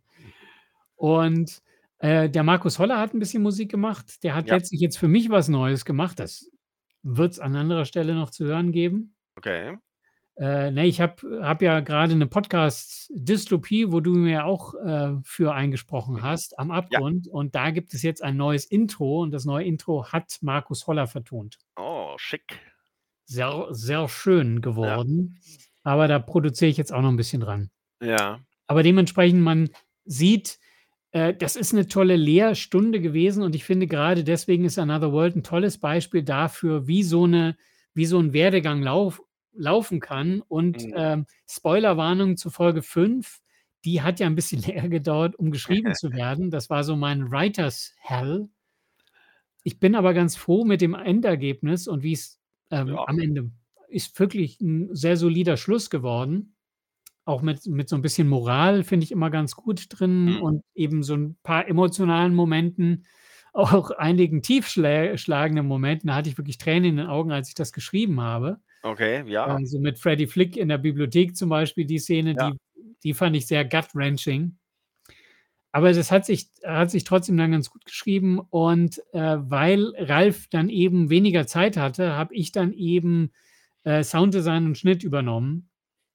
Und der Markus Holler hat 'n bisschen Musik gemacht. Der hat Ja, letztlich jetzt für mich was Neues gemacht. Das wird's an anderer Stelle noch zu hören geben. okay. Ne, ich habe ja grade 'ne Podcast-Dystopie, wo du mir auch für eingesprochen Mhm. hast, am Ja. Abgrund. Und da gibt es jetzt ein neues Intro und das neue Intro hat Markus Holler vertont. Oh, schick. Sehr, sehr schön Ja. geworden, aber da produziere ich jetzt auch noch 'n bisschen dran. Ja. Aber dementsprechend, man sieht, das ist 'ne tolle Lehrstunde gewesen und ich finde, grade deswegen ist Another World 'n tolles Beispiel dafür, wie so 'n Werdegang laufen kann. Und Mhm. Spoilerwarnung zu Folge 5, die hat ja 'n bisschen länger gedauert, um geschrieben zu werden. Das war so mein Writers Hell. Ich bin aber ganz froh mit dem Endergebnis und wie's Ja. am Ende ist wirklich 'n sehr solider Schluss geworden. Auch mit so 'n bisschen Moral finde ich immer ganz gut drin Mhm. und eben so 'n paar emotionalen Momenten, auch einigen schlagenden Momenten. Da hatte ich wirklich Tränen in den Augen, als ich das geschrieben habe. Okay, ja. So mit Freddy Flick in der Bibliothek zum Beispiel, die Szene, Ja. die fand ich sehr gut-wrenching. Aber das hat sich trotzdem dann ganz gut geschrieben und weil Ralf dann eben weniger Zeit hatte, habe ich dann eben Sounddesign und Schnitt übernommen.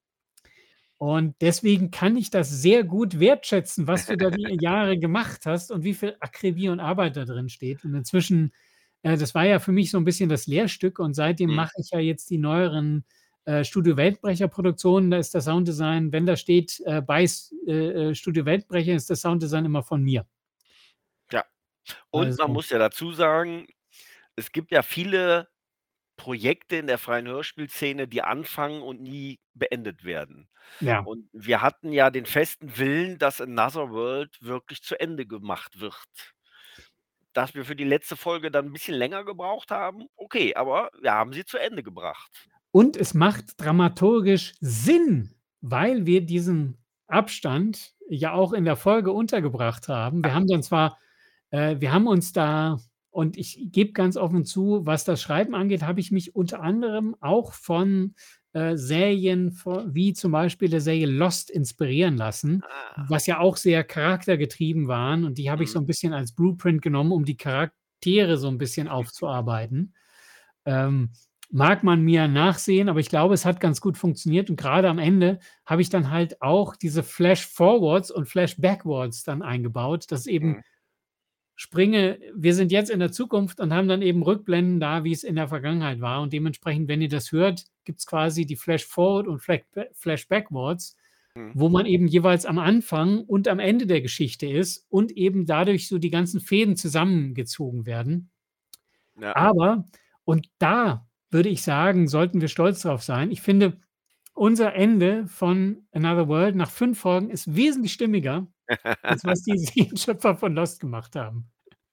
Und deswegen kann ich das sehr gut wertschätzen, was du da die Jahre gemacht hast und wie viel Akribie und Arbeit da drin steht. Und inzwischen das war ja für mich so 'n bisschen das Lehrstück und seitdem Mhm. mache ich ja jetzt die neueren Studio Weltbrecher-Produktionen, da ist das Sounddesign, wenn da steht, bei Studio Weltbrecher, ist das Sounddesign immer von mir. Ja. Und man Also muss ja dazu sagen, es gibt ja viele Projekte in der freien Hörspielszene, die anfangen und nie beendet werden. ja. Und wir hatten ja den festen Willen, dass Another World wirklich zu Ende gemacht wird. Dass wir für die letzte Folge dann 'n bisschen länger gebraucht haben, okay, aber wir haben sie zu Ende gebracht. Und es macht dramaturgisch Sinn, weil wir diesen Abstand ja auch in der Folge untergebracht haben. Wir haben dann zwar wir haben uns da und ich gebe ganz offen zu, was das Schreiben angeht, habe ich mich unter anderem auch von, Serien wie zum Beispiel der Serie Lost inspirieren lassen, Ah, was ja auch sehr charaktergetrieben waren und die habe ich mhm, so 'n bisschen als Blueprint genommen, um die Charaktere so 'n bisschen aufzuarbeiten. Ähm, Mag man mir nachsehen, aber ich glaube, es hat ganz gut funktioniert und grade am Ende habe ich dann halt auch diese Flash-Forwards und Flash-Backwards dann eingebaut, dass eben mhm, wir sind jetzt in der Zukunft und haben dann eben Rückblenden da, wie es in der Vergangenheit war und dementsprechend, wenn ihr das hört, gibt's quasi die Flash-Forward und Flash-Backwards, mhm. wo man eben jeweils am Anfang und am Ende der Geschichte ist und eben dadurch so die ganzen Fäden zusammengezogen werden. Ja. Aber und da würde ich sagen, sollten wir stolz drauf sein. Ich finde, unser Ende von Another World nach 5 Folgen ist wesentlich stimmiger, als was die Serienschöpfer von Lost gemacht haben.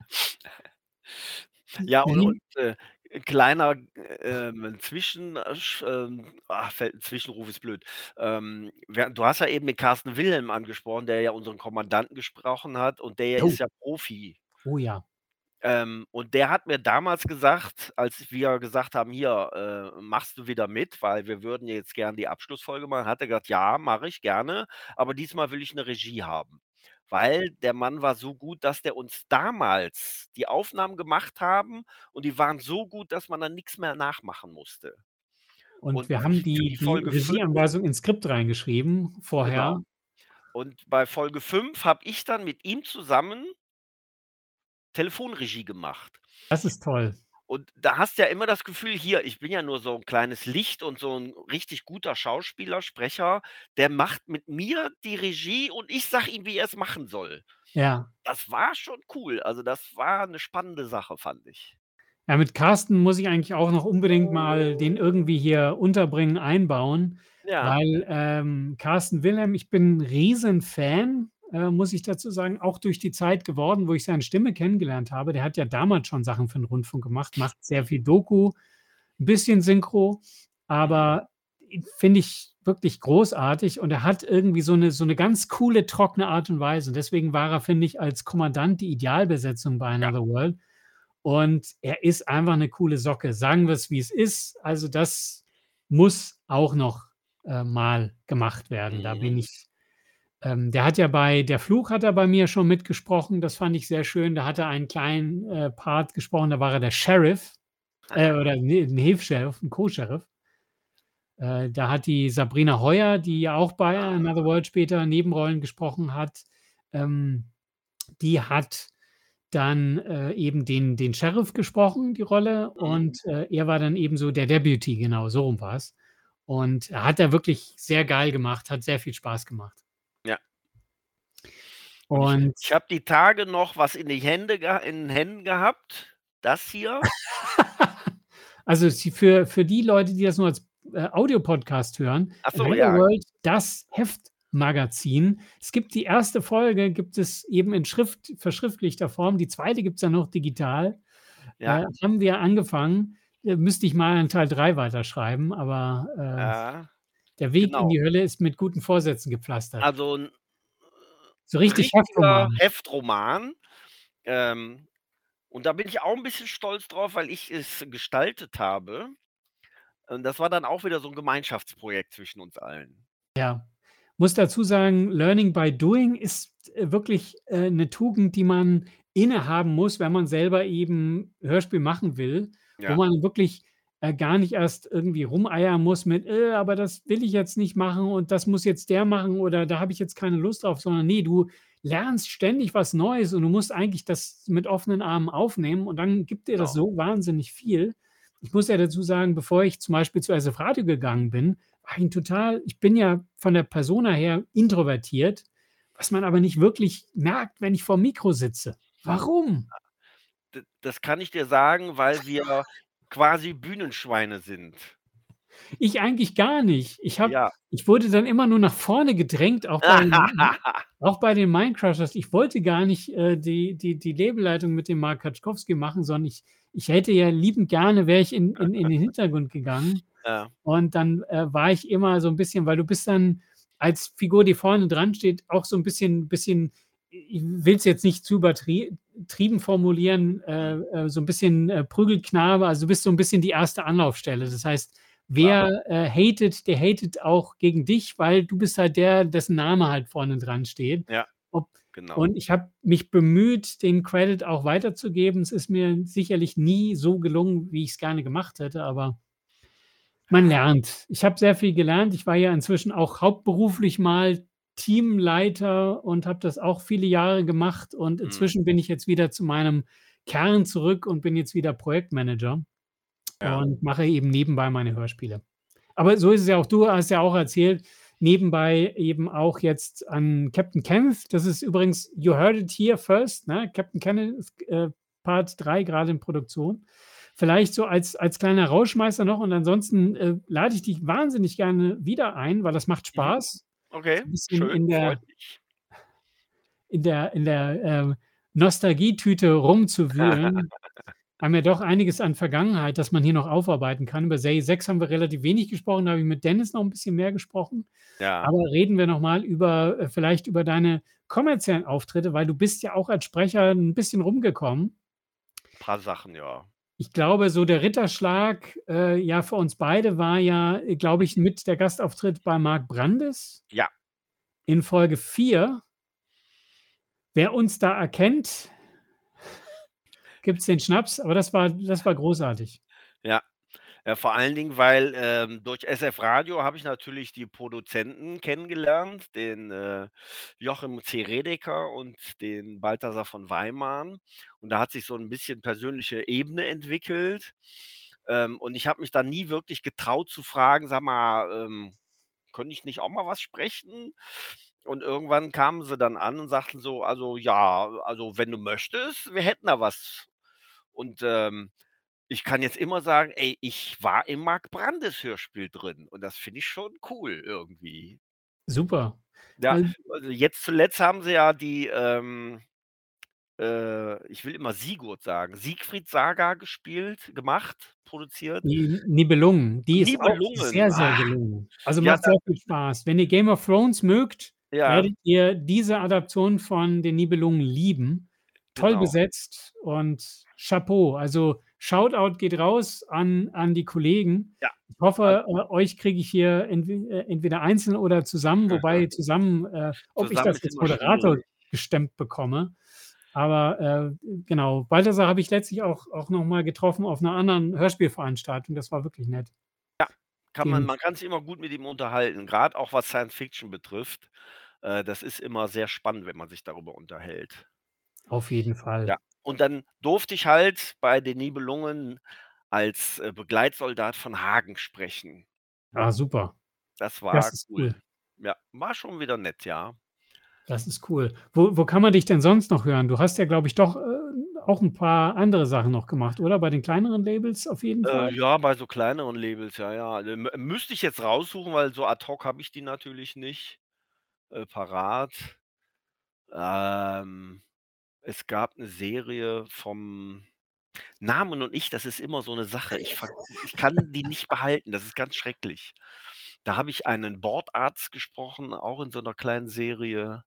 Ja, Berlin kleiner, fällt 'n Zwischenruf ist blöd. Du hast ja eben den Carsten Wilhelm angesprochen, der ja unseren Kommandanten gesprochen hat und der oh, ist ja Profi. oh ja. Und der hat mir damals gesagt, als wir gesagt haben: „Hier, machst du wieder mit, weil wir würden jetzt gern die Abschlussfolge machen“, hat er gesagt: „Ja, mache ich gerne, aber diesmal will ich 'ne Regie haben.“ Weil der Mann war so gut, dass der uns damals die Aufnahmen gemacht haben und die waren so gut, dass man dann nix mehr nachmachen musste. Und Und wir haben für die die die Folge 5 Regieanweisung ins Skript reingeschrieben genau. vorher. Und bei Folge 5 habe ich dann mit ihm zusammen Telefonregie gemacht. Das ist toll. Und da hast du ja immer das Gefühl, hier, ich bin ja nur so 'n kleines Licht und so 'n richtig guter Schauspieler, Sprecher, der macht mit mir die Regie und ich sage ihm, wie er's machen soll. Ja. Das war schon cool. Also, das war 'ne spannende Sache, fand ich. Ja, mit Carsten muss ich eigentlich auch noch unbedingt mal den irgendwie hier unterbringen, einbauen, Ja, weil, Carsten Wilhelm ich bin 'n Riesenfan, muss ich dazu sagen, auch durch die Zeit geworden, wo ich seine Stimme kennengelernt habe. Der hat ja damals schon Sachen für 'n Rundfunk gemacht, macht sehr viel Doku, 'n bisschen Synchro, mhm, aber finde ich wirklich großartig und er hat irgendwie so 'ne ganz coole, trockene Art und Weise. Und deswegen war er, finde ich, als Kommandant die Idealbesetzung bei ja, Another World. Und er ist einfach 'ne coole Socke. Sagen wir's, wie's ist. Also, das muss auch noch, mal gemacht werden. Da mhm. bin ich der hat ja bei Der Fluch hat er bei mir schon mitgesprochen. Das fand ich sehr schön. Da hat er einen kleinen, Part gesprochen, da war er der Sheriff, oder ne 'n Hilfs-Sheriff, 'n Co-Sheriff. Da hat die Sabrina Heuer, die ja auch bei Ah, Another World später Nebenrollen gesprochen hat, ähm, die hat dann, eben den Sheriff gesprochen, die Rolle, mhm, und, er war dann eben so der Deputy, genau, so rum war's. Und hat er wirklich sehr geil gemacht, hat sehr viel Spaß gemacht. ja. Und Und ich habe die Tage noch was in den Händen gehabt. Das hier also, sie für die Leute, die das nur als, Audiopodcast hören, ach so, Another ja, World, das Heftmagazin. Es gibt die erste Folge gibt es eben in verschriftlichter Form, die zweite gibt's dann noch digital. ja, Haben wir angefangen, müsste ich mal an Teil 3 weiterschreiben, aber, ja, der Weg in genau. die Hölle ist mit guten Vorsätzen gepflastert. Also 'n So richtig richtiger heftromanisch. Heftroman. Ähm, und da bin ich auch 'n bisschen stolz drauf, weil ich es gestaltet habe. Und das war dann auch wieder so 'n Gemeinschaftsprojekt zwischen uns allen. Ja. Muss dazu sagen, Learning by Doing ist, wirklich, 'ne Tugend, die man innehaben muss, wenn man selber eben Hörspiel machen will, wo Ja, man wirklich, gar nicht erst irgendwie rumeiern muss mit: aber das will ich jetzt nicht machen und das muss jetzt der machen oder da habe ich jetzt keine Lust drauf“, sondern ne, du lernst ständig was Neues und du musst eigentlich das mit offenen Armen aufnehmen und dann gibt dir das genau. so wahnsinnig viel. ich muss ja dazu sagen, bevor ich zum Beispiel zu SF Radio gegangen bin, ich bin ja von der Persona her introvertiert, was man aber nicht wirklich merkt, wenn ich vorm Mikro sitze. Warum? Das kann ich dir sagen, weil wir quasi Bühnenschweine sind. Ich eigentlich gar nicht. Ja. Ich wurde dann immer nur nach vorne gedrängt, auch bei den Mindcrushers. Ich wollte gar nicht die Labelleitung mit dem Mark Kaczkowski machen, sondern ich hätte ja liebend gerne, wäre ich in den Hintergrund gegangen. Ja. Und dann war ich immer so ein bisschen, weil du bist dann als Figur, die vorne dran steht, auch so ein bisschen, ich will es jetzt nicht zu übertrieben formulieren, so ein bisschen Prügelknabe, also du bist so ein bisschen die erste Anlaufstelle. Das heißt, wer hatet, der hatet auch gegen dich, weil du bist halt der, dessen Name halt vorne dran steht. Ja, genau. Und ich habe mich bemüht, den Credit auch weiterzugeben. Es ist mir sicherlich nie so gelungen, wie ich es gerne gemacht hätte, aber man lernt. Ich habe sehr viel gelernt. Ich war ja inzwischen auch hauptberuflich mal Teamleiter und habe das auch viele Jahre gemacht. Und inzwischen bin ich jetzt wieder zu meinem Kern zurück und bin jetzt wieder Projektmanager und mache eben nebenbei meine Hörspiele. Aber so ist es ja auch. Du hast ja auch erzählt, nebenbei eben auch jetzt an Captain Kenneth. Das ist übrigens, you heard it here first, ne? Captain Kenneth Part 3 gerade in Produktion. Vielleicht so als kleiner Rauschmeister noch und ansonsten lade ich dich wahnsinnig gerne wieder ein, weil das macht Spaß. Okay, So ein bisschen schön, freut mich. in der Nostalgietüte rumzuwühlen. Haben ja doch einiges an Vergangenheit, das man hier noch aufarbeiten kann. Über Serie 6 haben wir relativ wenig gesprochen, da habe ich mit Dennis noch ein bisschen mehr gesprochen. Ja. Aber reden wir noch mal vielleicht über deine kommerziellen Auftritte, weil du bist ja auch als Sprecher ein bisschen rumgekommen. Ein paar Sachen, ja. Ich glaube, so der Ritterschlag, ja, für uns beide war ja, glaube ich, mit der Gastauftritt bei Marc Brandes. Ja. In Folge 4. Wer uns da erkennt, gibt es den Schnaps, aber das war großartig. Ja. Vor allen Dingen, weil durch SF Radio habe ich natürlich die Produzenten kennengelernt, den Joachim C. Redeker und den Balthasar von Weimann. Und da hat sich so ein bisschen persönliche Ebene entwickelt. Und ich habe mich dann nie wirklich getraut zu fragen: „Sag mal, könnte ich nicht auch mal was sprechen?“ Und irgendwann kamen sie dann an und sagten so: „Also, ja, also, wenn du möchtest, wir hätten da was.“ Und ich kann jetzt immer sagen: „Ey, ich war im Marc Brandes Hörspiel drin“ und das finde ich schon cool irgendwie. Super. Ja, also jetzt zuletzt haben sie ja die, ich will immer Sigurd sagen, Siegfried Saga produziert. Die Nibelungen, die ist auch Nibelungen, sehr, sehr gelungen. Also, ja, macht sehr viel Spaß. Wenn ihr Game of Thrones mögt, ja, werdet ihr diese Adaption von den Nibelungen lieben. Toll genau. besetzt und Chapeau. Also, Shoutout geht raus an die Kollegen. Ja. Ich hoffe, euch kriege ich hier entweder einzeln oder zusammen, wobei zusammen, ob ich Zusammen das ist als immer Moderator schwierig. gestemmt bekomme. Aber genau, Balthasar habe ich letztlich auch noch mal getroffen auf einer anderen Hörspielveranstaltung. Das war wirklich nett. Man kann sich immer gut mit ihm unterhalten, grad auch was Science Fiction betrifft. Das ist immer sehr spannend, wenn man sich darüber unterhält. Auf jeden Fall. Ja, und dann durfte ich halt bei den Nibelungen als Begleitsoldat von Hagen sprechen. Ah, super. Das war Das ist cool. cool. Ja, war schon wieder nett, ja. Das ist cool. Wo kann man dich denn sonst noch hören? Du hast ja, glaube ich, doch auch ein paar andere Sachen noch gemacht, oder? Bei den kleineren Labels auf jeden Fall? Ja, bei so kleineren Labels, ja. Müsste ich jetzt raussuchen, weil so ad hoc habe ich die natürlich nicht parat. Es gab 'ne Serie vom Namen und ich, das ist immer so 'ne Sache. Ich kann die nicht behalten, das ist ganz schrecklich. Da habe ich einen Bordarzt gesprochen, auch in so 'ner kleinen Serie.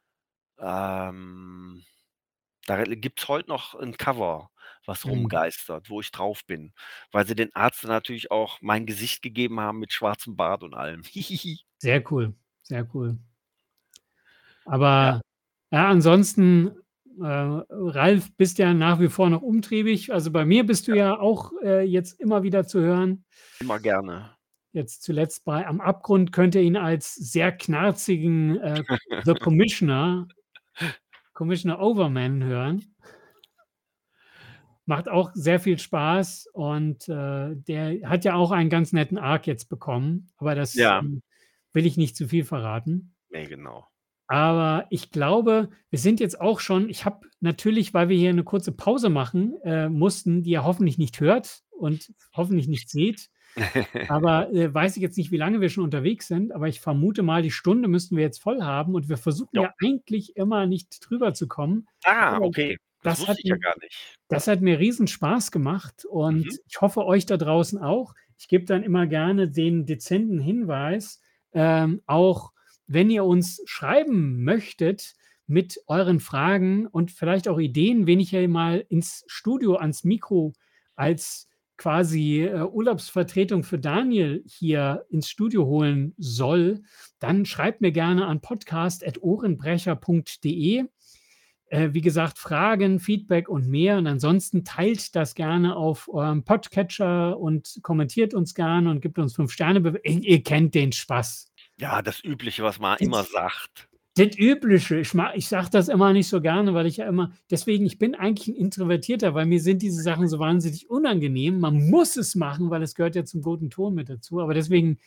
Da gibt's heute noch 'n Cover, was rumgeistert, wo ich drauf bin, weil sie den Arzt dann natürlich auch mein Gesicht gegeben haben mit schwarzem Bart und allem. Sehr cool, sehr cool. Ja. Aber ja, ansonsten, Ralf, bist ja nach wie vor noch umtriebig. Also, bei mir bist du ja auch jetzt immer wieder zu hören. Immer gerne. Jetzt zuletzt bei Am Abgrund könnt ihr ihn als sehr knarzigen The Commissioner Overman hören. Macht auch sehr viel Spaß und, der hat ja auch einen ganz netten Arc jetzt bekommen, aber das, Ja, will ich nicht zu viel verraten. ne, genau. Aber ich glaube, wir sind jetzt auch schon ich habe natürlich, weil wir hier 'ne kurze Pause machen, mussten, die ihr hoffentlich nicht hört und hoffentlich nicht seht, aber, weiß ich jetzt nicht, wie lange wir schon unterwegs sind, aber ich vermute mal, die Stunde müssten wir jetzt voll haben und wir versuchen Ja. ja eigentlich immer nicht drüber zu kommen. Ah, Aber okay. Das das wusste hat ich ja m gar nicht. das hat mir Riesenspaß gemacht Mhm. und ich hoffe, euch da draußen auch. Ich gebe dann immer gerne den dezenten Hinweis, auch wenn ihr uns schreiben möchtet mit euren Fragen und vielleicht auch Ideen, wen ich ja mal ins Studio ans Mikro als quasi, Urlaubsvertretung für Daniel hier ins Studio holen soll, dann schreibt mir gerne an podcast@ohrenbrecher.de. Wie gesagt, Fragen, Feedback und mehr. Und ansonsten teilt das gerne auf eurem Podcatcher und kommentiert uns gerne und gibt uns 5 Sterne. Ihr kennt den Spaß. Ja, das Übliche, was man immer Das sagt. das Übliche. Ich sage das immer nicht so gerne, weil ich ja immer deswegen, ich bin eigentlich 'n Introvertierter, weil mir sind diese Sachen so wahnsinnig unangenehm. Man muss es machen, weil es gehört ja zum guten Ton mit dazu. Aber deswegen,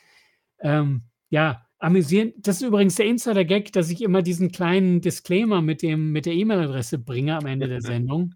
ja, amüsieren das ist übrigens der Insider-Gag, dass ich immer diesen kleinen Disclaimer mit der E-Mail-Adresse bringe am Ende der Sendung.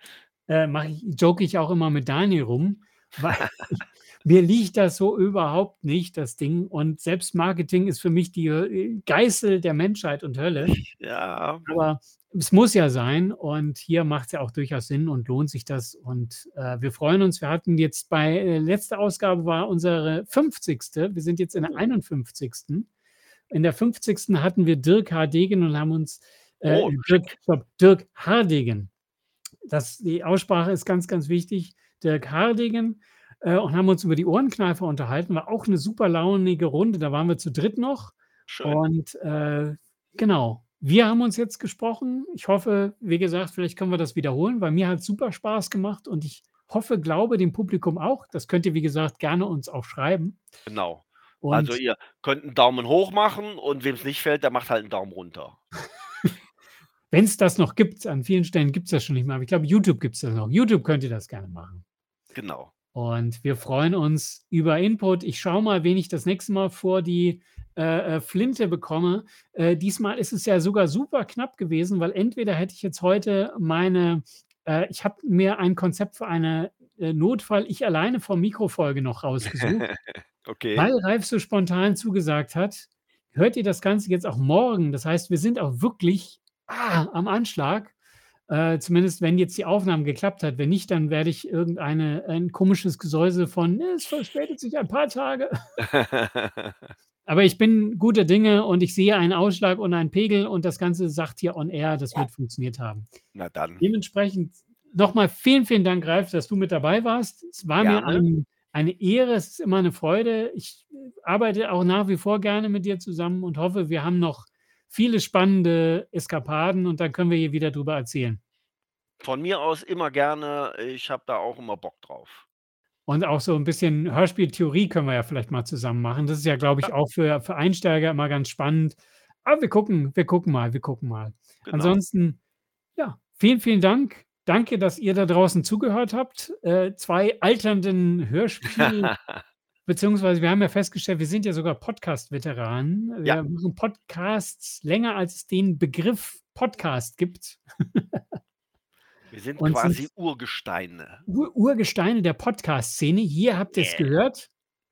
Joke ich auch immer mit Daniel rum, weil mir liegt das so überhaupt nicht, das Ding. Und Selbstmarketing ist für mich die, Geißel der Menschheit und Hölle. Ja, Aber es muss ja sein und hier macht's ja auch durchaus Sinn und lohnt sich das und, wir freuen uns. Wir hatten jetzt letzte Ausgabe war unsere 50. Wir sind jetzt in der oh, 51. In der 50. hatten wir Dirk Hardegen und haben uns oh, Dirk Hardegen. Die Aussprache ist ganz, ganz wichtig. Dirk Hardegen, und haben uns über die Ohrenkneifer unterhalten. War auch 'ne super launige Runde. Da waren wir zu dritt noch schön. und, genau. Wir haben uns jetzt gesprochen. Ich hoffe, wie gesagt, vielleicht können wir das wiederholen, weil mir hat's super Spaß gemacht und ich hoffe, glaube, dem Publikum auch. Das könnt ihr, wie gesagt, gerne uns auch schreiben. Genau. Also, Und ihr könnt 'n Daumen hoch machen und wem's nicht fällt, der macht halt 'n Daumen runter. wenn's das noch gibt, an vielen Stellen gibt's das schon nicht mehr, aber ich glaube, YouTube gibt's das noch. YouTube könnt ihr das gerne machen. Genau. Und wir freuen uns über Input. Ich schaue mal, wen ich das nächste Mal vor die, Flinte bekomme. Diesmal ist es ja sogar super knapp gewesen, weil entweder hätte ich jetzt heute ich habe mir ein Konzept für eine, Ich alleine vom Mikro-Folge noch rausgesucht. Okay. Weil Ralf so spontan zugesagt hat, hört ihr das Ganze jetzt auch morgen. Das heißt, wir sind auch wirklich, am Anschlag. Zumindest wenn jetzt die Aufnahme geklappt hat. Wenn nicht, dann werde ich ein komisches Gesäusel von: „Es verspätet sich ein paar Tage." Aber ich bin guter Dinge und ich sehe einen Ausschlag und einen Pegel und das Ganze sagt hier on air, das wird funktioniert haben. Na dann, Dementsprechend noch mal vielen, vielen Dank, Ralf, dass du mit dabei warst. Es war mir gerne. eine Ehre, es ist immer 'ne Freude. Ich, arbeite auch nach wie vor gerne mit dir zusammen und hoffe, wir haben noch viele spannende Eskapaden und dann können wir hier wieder drüber erzählen. Von mir aus immer gerne. Ich habe da auch immer Bock drauf. Und auch so 'n bisschen Hörspieltheorie können wir ja vielleicht mal zusammen machen. Das ist ja, glaube Ja, ich, auch für Einsteiger immer ganz spannend. Aber wir gucken mal. genau. Ansonsten, ja, vielen, vielen Dank. Danke, dass ihr da draußen zugehört habt. 2 alternden Hörspiel beziehungsweise wir haben ja festgestellt, wir sind ja sogar Podcast-Veteranen. Ja, Wir machen Podcasts länger, als es den Begriff Podcast gibt wir sind und sind quasi Urgesteine. Urgesteine der Podcast-Szene. Hier habt ihr's Yeah. gehört.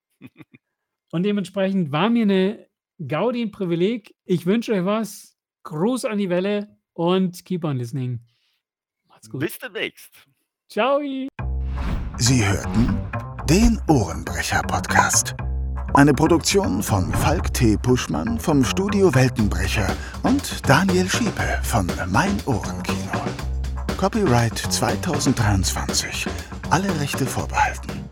Und dementsprechend war mir 'ne Gaudi 'n Privileg. Ich wünsche euch was. Gruß an die Welle und keep on listening. Macht's gut. Bis demnächst. Tschau. Sie hörten den Ohrenbrecher-Podcast. Eine Produktion von Falk T. Puschmann vom Studio Weltenbrecher und Daniel Schiepe von Mein Ohrenkino. Copyright 2023. Alle Rechte vorbehalten.